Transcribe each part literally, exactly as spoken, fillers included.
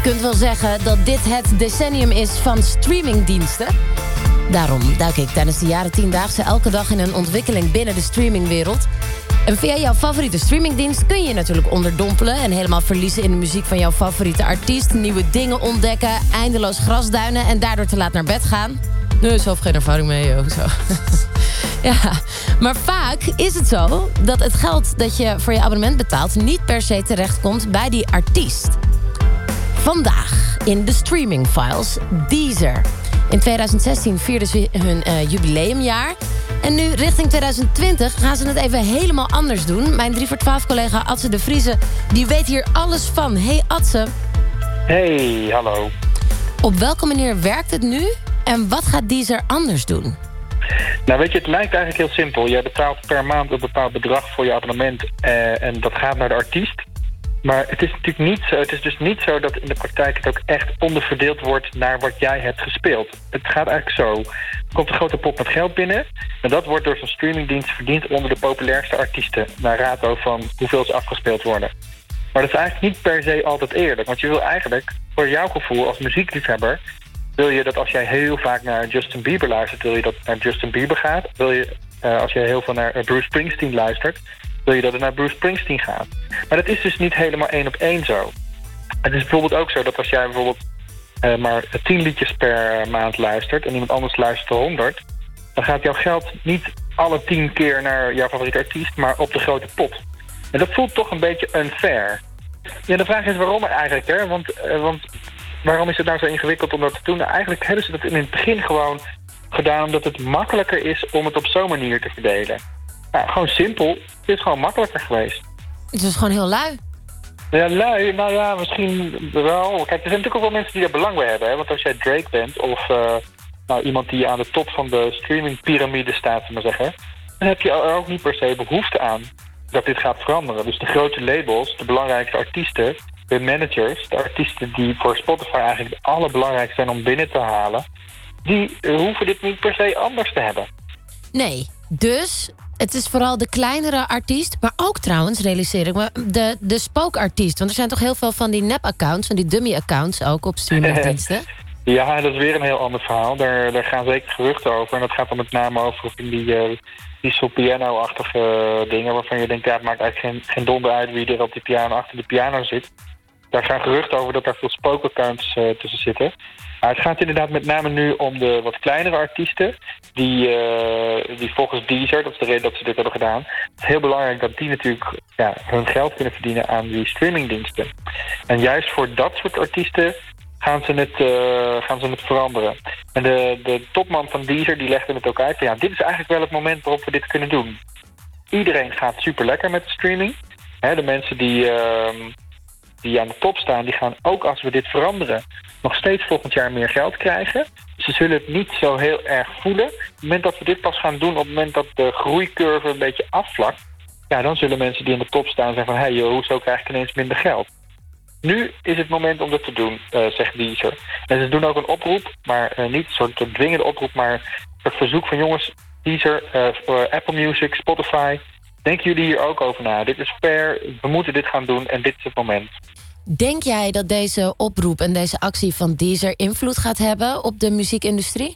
kunt wel zeggen dat dit het decennium is van streamingdiensten. Daarom duik ik tijdens de jaren tiendaagse elke dag in een ontwikkeling binnen de streamingwereld. En via jouw favoriete streamingdienst kun je je natuurlijk onderdompelen en helemaal verliezen in de muziek van jouw favoriete artiest, nieuwe dingen ontdekken, eindeloos grasduinen en daardoor te laat naar bed gaan. Nee, zelf geen ervaring mee, joh. Zo. Ja, maar vaak is het zo dat het geld dat je voor je abonnement betaalt niet per se terechtkomt bij die artiest. Vandaag in de streamingfiles Deezer. In tweeduizend zestien vierden ze hun uh, jubileumjaar. En nu, richting tweeduizend twintig, gaan ze het even helemaal anders doen. Mijn drie voor twaalf collega Adse de Vrieze, die weet hier alles van. Hey Adse. Hey, hallo. Op welke manier werkt het nu? En wat gaat Deezer anders doen? Nou weet je, het lijkt eigenlijk heel simpel. Je betaalt per maand een bepaald bedrag voor je abonnement eh, en dat gaat naar de artiest. Maar het is natuurlijk niet zo. Het is dus niet zo dat in de praktijk het ook echt onderverdeeld wordt naar wat jij hebt gespeeld. Het gaat eigenlijk zo. Er komt een grote pot met geld binnen en dat wordt door zo'n streamingdienst verdiend onder de populairste artiesten. Naar rato van hoeveel ze afgespeeld worden. Maar dat is eigenlijk niet per se altijd eerlijk. Want je wil eigenlijk, voor jouw gevoel als muziekliefhebber, wil je dat als jij heel vaak naar Justin Bieber luistert, wil je dat het naar Justin Bieber gaat. Wil je, uh, als je heel veel naar Bruce Springsteen luistert, wil je dat het naar Bruce Springsteen gaat. Maar dat is dus niet helemaal één op één zo. Het is bijvoorbeeld ook zo dat als jij bijvoorbeeld uh, maar tien liedjes per maand luistert en iemand anders luistert honderd, dan gaat jouw geld niet alle tien keer naar jouw favoriete artiest, maar op de grote pot. En dat voelt toch een beetje unfair. Ja, de vraag is waarom eigenlijk, hè? Want, uh, want waarom is het nou zo ingewikkeld om dat te doen? Nou, eigenlijk hebben ze dat in het begin gewoon gedaan omdat het makkelijker is om het op zo'n manier te verdelen. Nou, gewoon simpel. Het is gewoon makkelijker geweest. Het is gewoon heel lui. Ja, lui. Nou ja, misschien wel. Kijk, er zijn natuurlijk ook wel mensen die er belang bij hebben. Hè? Want als jij Drake bent of uh, nou, iemand die aan de top van de streamingpyramide staat, zullen we maar zeggen, dan heb je er ook niet per se behoefte aan dat dit gaat veranderen. Dus de grote labels, de belangrijkste artiesten, de managers, de artiesten die voor Spotify eigenlijk het allerbelangrijkste zijn om binnen te halen, die hoeven dit niet per se anders te hebben. Nee, dus het is vooral de kleinere artiest, maar ook trouwens, realiseer ik me, de, de spookartiest. Want er zijn toch heel veel van die nep-accounts, van die dummy-accounts ook op streamingdiensten. Ja, dat is weer een heel ander verhaal. Daar, daar gaan zeker geruchten over. En dat gaat dan met name over die, uh, die soul piano-achtige dingen, waarvan je denkt, ja, het maakt eigenlijk geen, geen donder uit wie er op die piano achter de piano zit. Daar gaan geruchten over dat daar veel spookaccounts uh, tussen zitten. Maar het gaat inderdaad met name nu om de wat kleinere artiesten, die, uh, die volgens Deezer, dat is de reden dat ze dit hebben gedaan, het is heel belangrijk dat die natuurlijk ja, hun geld kunnen verdienen aan die streamingdiensten. En juist voor dat soort artiesten gaan ze het, uh, gaan ze het veranderen. En de, de topman van Deezer die legde het ook uit van ja, dit is eigenlijk wel het moment waarop we dit kunnen doen. Iedereen gaat super lekker met de streaming. Hè, de mensen die, uh, die aan de top staan, die gaan ook als we dit veranderen nog steeds volgend jaar meer geld krijgen. Ze zullen het niet zo heel erg voelen. Op het moment dat we dit pas gaan doen, op het moment dat de groeicurve een beetje afvlakt, ja, dan zullen mensen die aan de top staan zeggen van hé, hey, joh, hoezo krijg ik ineens minder geld? Nu is het moment om dat te doen, uh, zegt Deezer. En ze doen ook een oproep, maar uh, niet een soort dwingende oproep, maar een verzoek van jongens, Deezer, uh, voor Apple Music, Spotify, denken jullie hier ook over na? Dit is fair, we moeten dit gaan doen en dit is het moment. Denk jij dat deze oproep en deze actie van Deezer invloed gaat hebben op de muziekindustrie?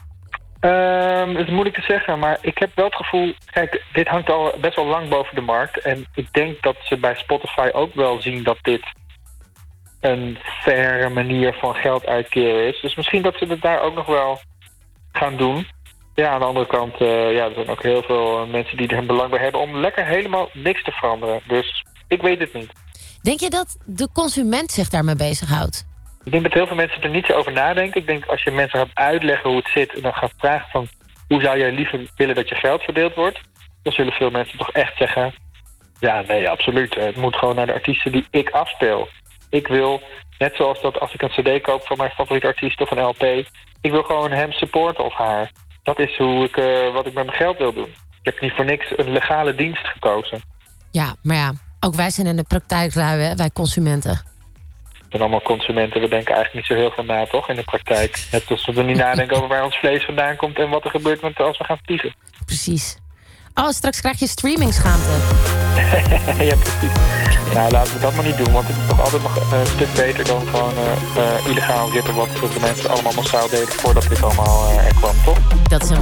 Um, het is moeilijk te zeggen, maar ik heb wel het gevoel, kijk, dit hangt al best wel lang boven de markt. En ik denk dat ze bij Spotify ook wel zien dat dit een faire manier van geld uitkeren is. Dus misschien dat ze het daar ook nog wel gaan doen. Ja, aan de andere kant, uh, ja, er zijn ook heel veel mensen die er een belang bij hebben om lekker helemaal niks te veranderen. Dus ik weet het niet. Denk je dat de consument zich daarmee bezighoudt? Ik denk dat heel veel mensen er niet zo over nadenken. Ik denk als je mensen gaat uitleggen hoe het zit en dan gaat vragen van hoe zou jij liever willen dat je geld verdeeld wordt, dan zullen veel mensen toch echt zeggen, ja, nee, absoluut. Het moet gewoon naar de artiesten die ik afspeel. Ik wil, net zoals dat als ik een cd koop van mijn favoriete artiest of een L P, ik wil gewoon hem supporten of haar. Dat is hoe ik, uh, wat ik met mijn geld wil doen. Ik heb niet voor niks een legale dienst gekozen. Ja, maar ja, ook wij zijn in de praktijk lui, hè? Wij consumenten. We zijn allemaal consumenten, we denken eigenlijk niet zo heel veel na, toch, in de praktijk. Net als we niet nadenken over waar ons vlees vandaan komt en wat er gebeurt met als we gaan vliegen. Precies. Oh, straks krijg je streamingschaamte. Ja, precies. Nou, laten we dat maar niet doen, want het is toch altijd nog uh, een stuk beter dan gewoon uh, uh, illegaal rippen wat de mensen allemaal massaal deden voordat dit allemaal uh, er kwam, toch? Dat is een